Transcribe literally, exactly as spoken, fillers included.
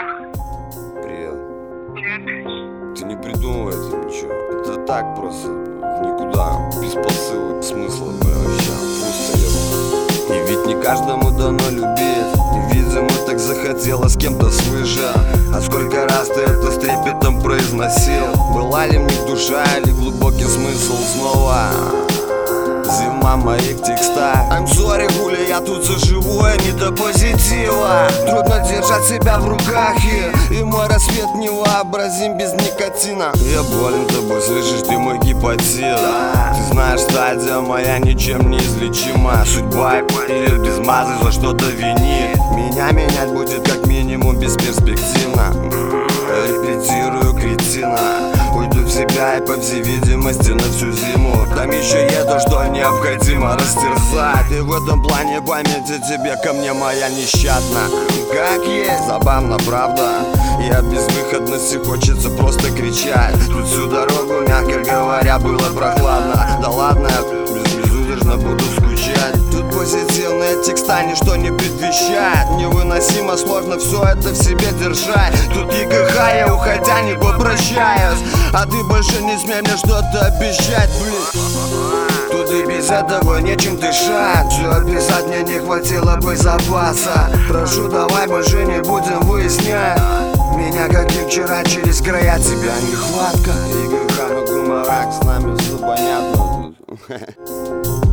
Привет. Привет. Ты не придумывай это ничего. Это так просто, в никуда, без посыла, смысла, бля, вообще, пусто. И ведь не каждому дано любить. И, видимо, так захотелось с кем-то свыше. А сколько раз ты это с трепетом произносил? Была ли в них душа или глубокий смысл снова? Зима моих текстах. I'm sorry, Гуля, я тут за живое, не до позитива. Трудно держать себя в руках, и, и мой рассвет невообразим без никотина. Я болен тобой, слышишь, ты мой гепатит. Ты знаешь, стадия моя ничем не излечима. Судьба или без мазы за что-то винит. Меня менять будет как минимум бесперспективно. Репетирую кретина. Уйду в себя и, по всей видимости, на всю зиму. Там еще еду, что необходимо растерзать. И в этом плане памяти тебе ко мне моя нещадна. Как есть, забавно, правда? И от безвыходности хочется просто кричать. Тут всю дорогу, мягко говоря, было прохладно. Да ладно, я без- безудержно буду скучать. Тут позитивные текста ничто не предвещает. Невыносимо сложно все это в себе держать. Тут ЕГХ, я уходя не попрощаюсь. А ты больше не смей мне что-то обещать, блин. Тут и без этого нечем дышать. Все описать мне не хватило бы запаса. Прошу, давай больше не будем выяснять. Меня, как и вчера, через края тебя нехватка. ЕГХ, ну гуморак, с нами все понятно.